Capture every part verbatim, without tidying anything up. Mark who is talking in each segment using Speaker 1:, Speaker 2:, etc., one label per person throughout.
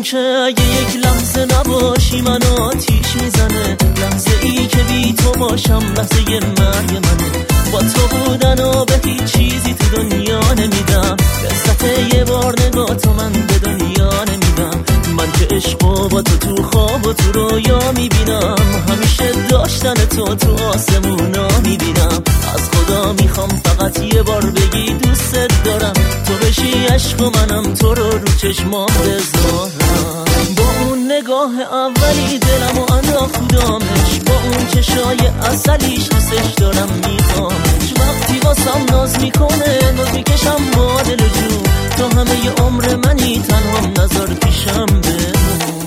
Speaker 1: که یک لحظه نباشی من آتیش میزنه، لحظه ای که بی تو باشم لحظه مرگ منه. با تو بودن و به هیچ چیزی تو دنیا نمیدم، لذت یه بار نگاه تو من به دنیا نمیدم. من که عشقو با تو تو خواب و تو رویا میبینم، همیشه داشتن تو تو آسمونا میبینم. از خدا میخوام فقط یه بار بگی دوست دارم، تو بشی عشق و منم تو رو رو چشمام بذارم. با اون نگاه اولی دلمو انداخت دامش، با اون چشای اصلیش دوستش دارم میخوامش. وقتی واسم ناز میکنه ناز میکشم با دل جون، تو همه ی عمر منی تنهام نظر پیشم بمون.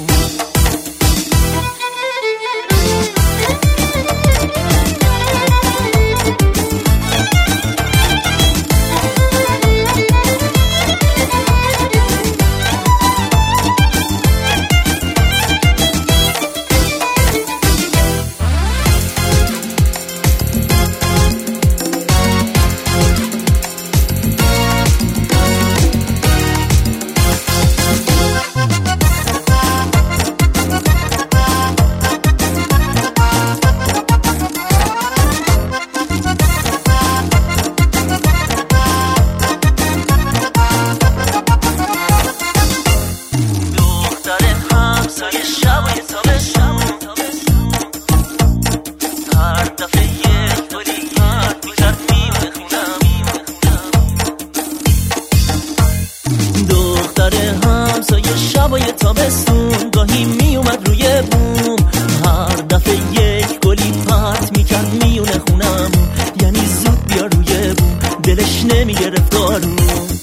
Speaker 1: تابستون گاهی می اومد روی بوم، هر دفعه یک گلی پرت میکرد میونه خونم، یعنی زود بیا روی بوم دلش نمیگرفت آروم.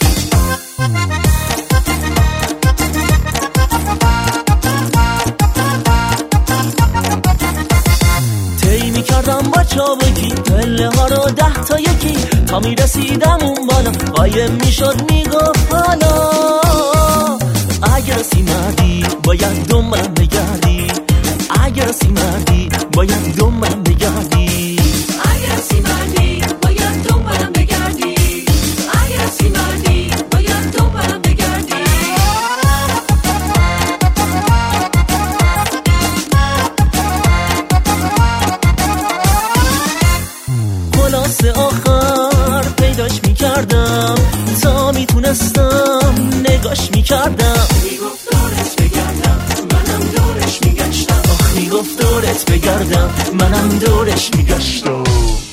Speaker 1: طی میکردم با چابکی پله ها رو ده تا یکی، تا میرسیدم اون بالا قایم میشد میگفت حالا اگر سی مردی باید دنبالم بگردی، اگر سی مردی باید دنبالم بگردی،
Speaker 2: اگر سی مردی باید دنبالم بگردی، اگر سی مردی باید دنبالم بگردی.
Speaker 1: خلاصه آخر پیداش میکردم تا میتونستم نگاش میکردم.
Speaker 2: میگفت دورت بگردم منم دورش میگشتم،
Speaker 1: آخ میگفت دورت بگردم منم دورش میگشتم.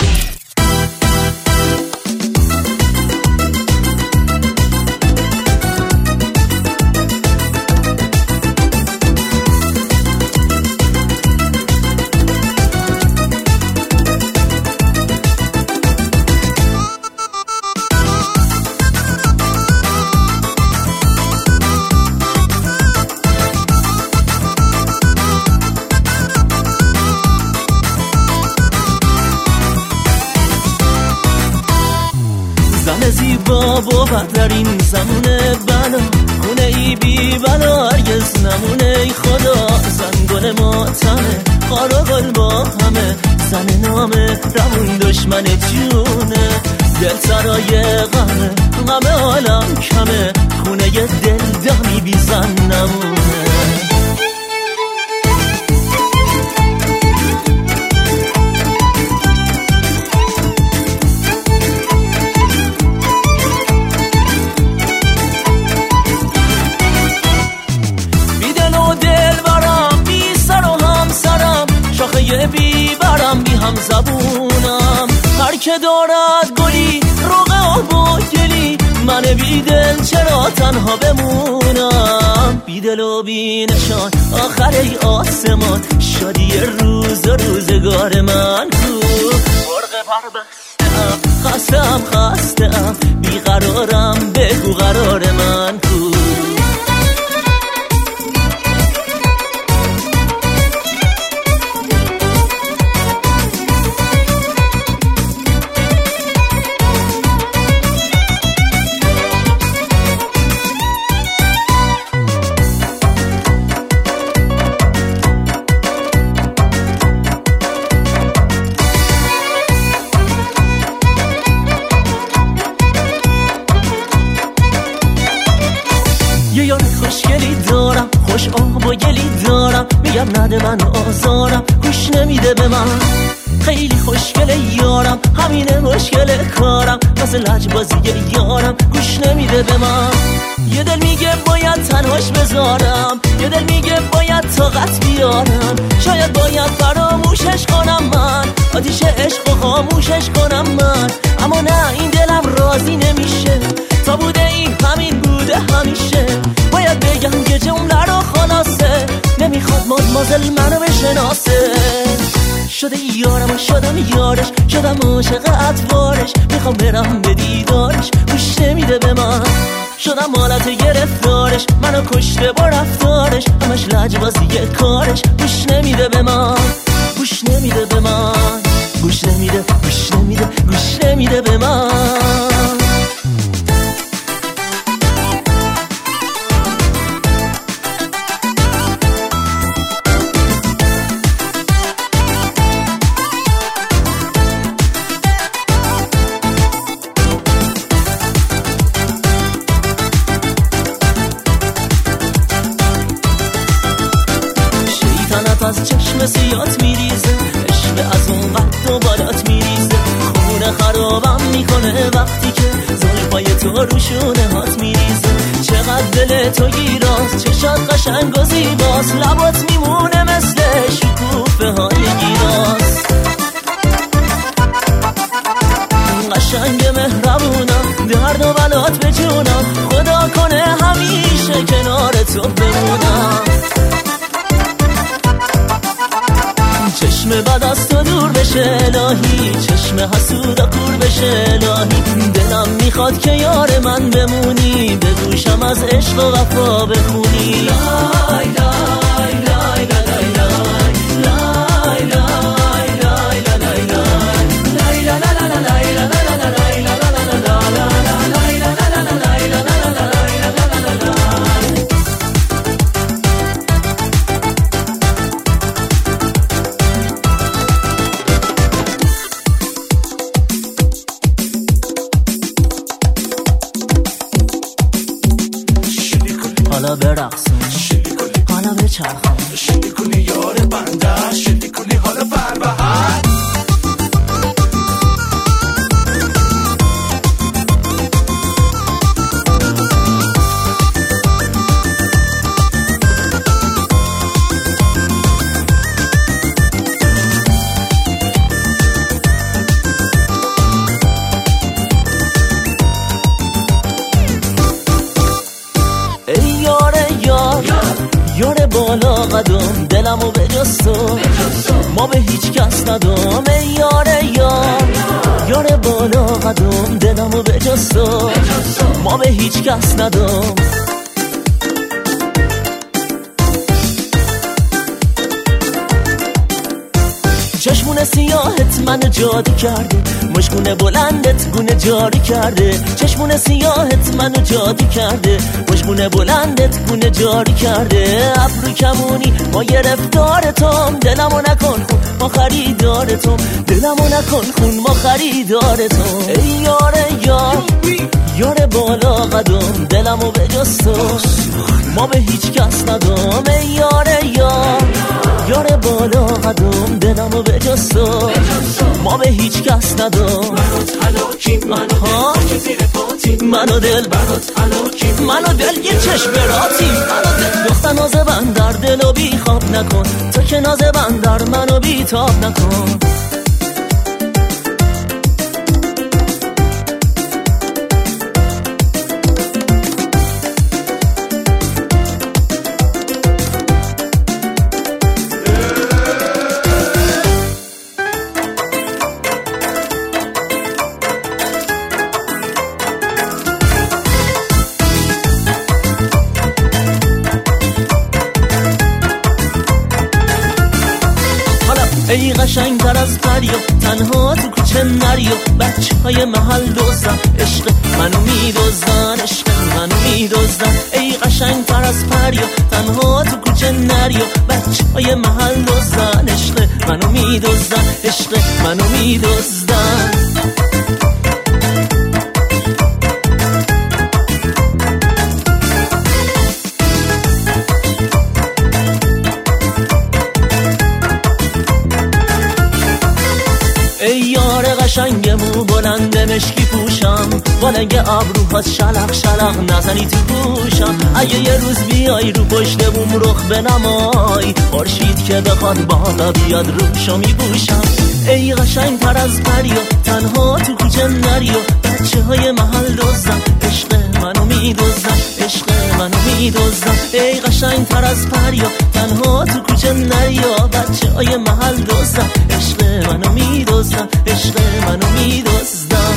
Speaker 1: زن زیبا بود در این زمونه بلا، خونه ای بی بلا هرگز نمونه. ای خدا زن گل ماتمه خار و گل با همه، زن نامه روون دشمن جونه، دل سرای غمه غم عالم کمه، خونه ی دل دمی بی زن نمونه. بی برم بی هم زبونم، هر که دارد گلی روغ آب و گلی، من بی دل چرا تنها بمونم. بی دل و بی نشان آخر ای آسمان، شادی روز و روزگار من کو. مرغ پر بستم خستم خستم بی قرارم بگو قرار من کو. یه یار خوشگلی دارم، خوش آب و گلی دارم، میگم نده من آزارم، گوش نمیده به من. خیلی خوشگله یارم، همینه مشکل کارم، مثل لجبازی یارم، گوش نمیده به من. یه دل میگه باید تنهاش بذارم، یه دل میگه باید طاقت بیارم، شاید باید فراموشش کنم من، آتیش عشق و خاموشش کنم من. اما نه این دلم راضی نمیشه، تا بوده این همین بوده همیشه. باید بگم که جمله رو خلاصه، نمیخواد مادمازل منو بشناسه. شده یارم و شدم یارش، شدم عاشق ادوارش، میخوام برم به دیدارش، گوش نمیده به من. شدم حالت گرفتارش، منو کشته با رفتارش، همش لجبازی کارش، گوش نمیده به من، گوش نمیده به من، گوش نمیده، گوش نمیده، گوش نمیده به من. از چشم سیات میریزه، عشق از اون قد و بالات میریزه، خونه خرابم میکنه وقتی که زلفای تو روشونه هات میریزه. چقدر دل تو گیراست، چشات قشنگ و زیباست، لبات میمونه مثل شکوفه های گیراست. قشنگ مهربونم، درد و بلات به جونم، خدا کنه همیشه کنار تو بمونم. چشم بد از تو دور بشه الهی، چشم حسودا کور بشه الهی. دلم میخواد که یار من بمونی، به گوشم از عشق و وفا بخونی. لای لای لای لای لای لای لای لای لای لای لای لای حالا برقصون، حالا بچرخون، شدی کنی یار بنده، شدی کنی حالا فربهر. یار بالا قدم، دلمو به جز تو ما به هیچ کس ندم. ای یار یار، یار بالا قدم، دلمو به جز تو ما به هیچ کس ندم. چشمون سیاهت منو جادو کرده، مشکونه بلندت گونه جاری کرده. چشمون سیاهت منو جادو کرده، مشکونه بلندت گونه جاری کرده. ابرو کمونی ما گرفتار توم، دلمو نکن خون ما خریدار توم، دلمو نکن خون ما خریدار توم. ای یار یار، یار بالا قدم، دلمو به جز تو ما به هیچ کس ندم. ای یار یار، یار بالا قدم، دلمو به جز تو ما به هیچ کس ندم. منو تلاکی منو دل زیر پاتی، منو دل برات تلاکی، منو دل یه چشم براتی، منو دل دختر ناز بندر، دلو بی خواب نکن، تو که ناز بندر منو بی تاب نکن. ای قشنگ تر از دریا، تنها تو کوچه نریا، بچه های محل دوزن، عشق منو میدوزن، عشق منو میدوزن. ای قشنگ تر از پریا، تنها تو کوچه نریا، بچه های محل دوزن، عشق منو میدوزن، عشق منو میدوزن. قشنگ مو بلند مشکی پوشم، بالنگ ابروهات شلق شلق نزنی تو گوشم. اگه یه روز بیای رو پشت بوم رخ بنمای، خورشید که بخواد بالا بیاد روشو میبوشم. ای قشنگ تر از پریا، تنها تو کوچه نریا، بچه های محل دزدم، عشق منو میدزدم، عشق منو میدزدم. ای قشنگ تر از پریا، تنها تو کوچه نریا، بچه های محل دزدم، عشق منو میدزدم، عشق منو میدزدم.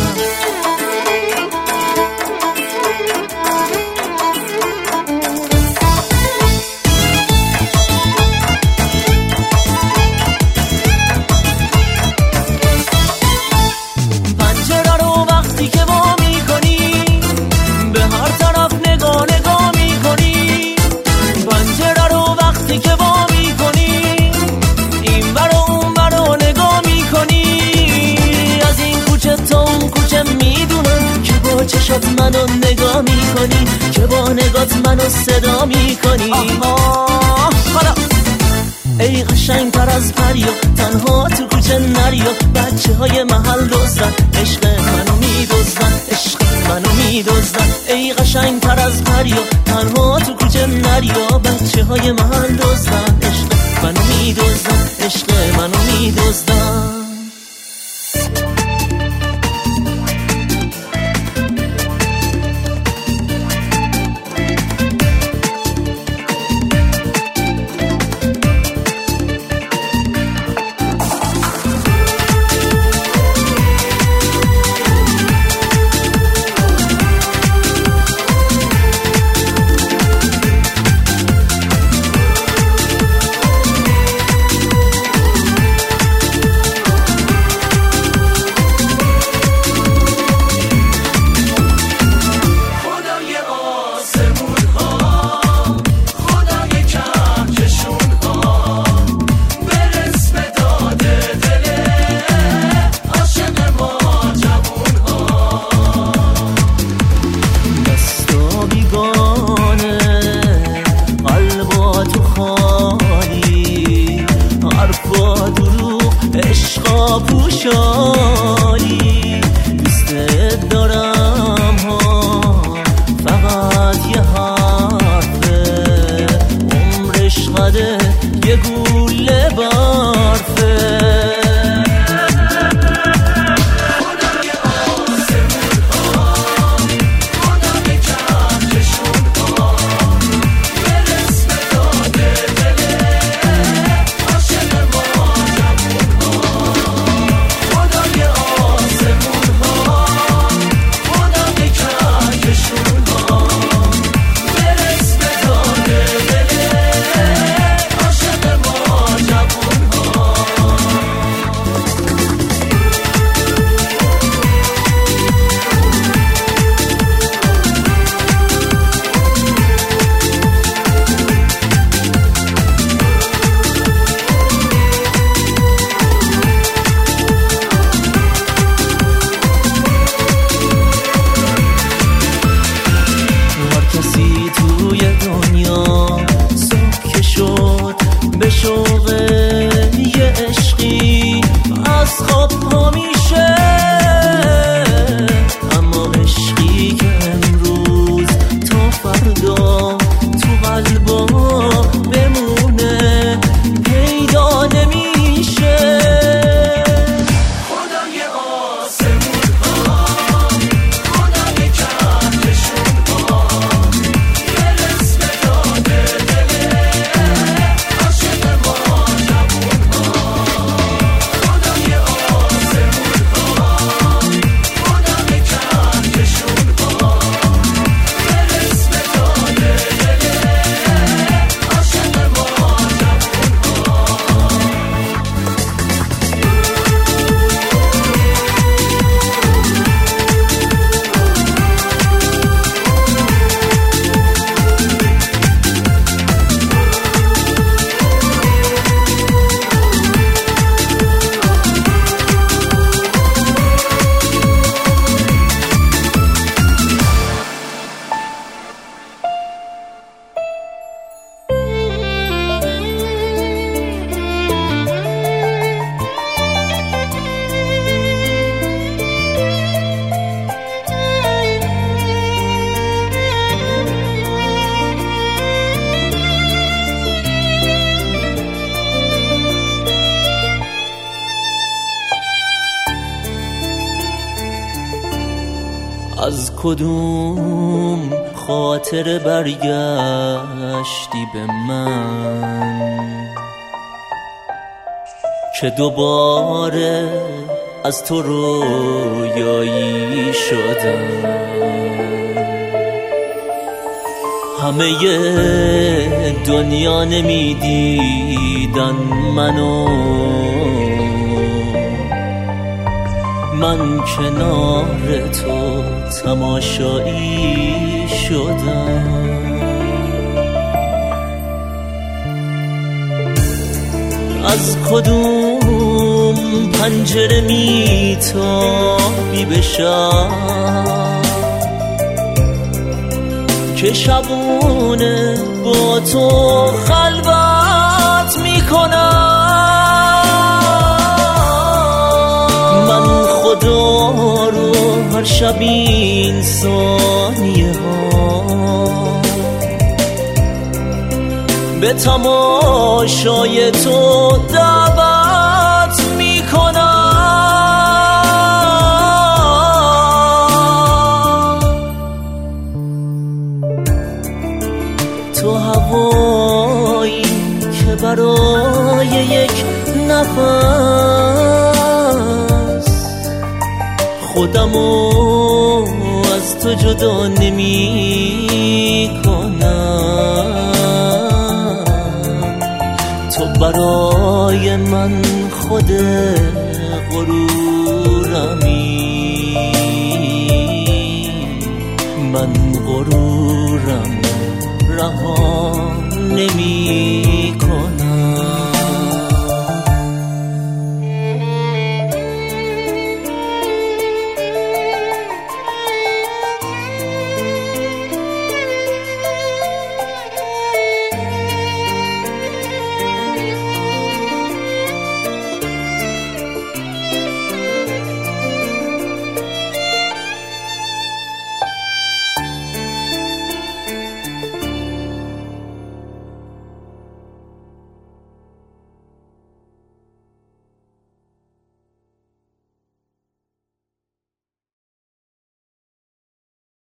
Speaker 1: چشات منو نگاه میکنی که با نگات منو صدا میکنی. حالا ای قشنگ تر از پریا، تنها تو کوچه نریا، بچه های محل دزدن، عشق منو میدزدن، عشق منو میدزدن. ای قشنگ تر از پریا، تنها تو کوچه نریا، بچه های محل دزدن، عشق منو میدزدن، عشق منو میدزدن. پوشالی دوست دارم ها، فقط یه حرفه، عمرش قده یه گوله برفه. از کدوم خاطر برگشتی به من که دوباره از تو رویایی شدم. همه دنیا نمیدیدن منو، من کنار تو تماشایی شدم. از کدوم پنجره میتابی به شب که شبونه با تو خلوت میکنم. من خدا رو هر شب این ثانیه ها به تماشای تو دعوت میکنم. تو هوایی که برای یک نفس خودمو از تو جدا نمی کنم. تو برای من خود غرورمی، من غرورم رها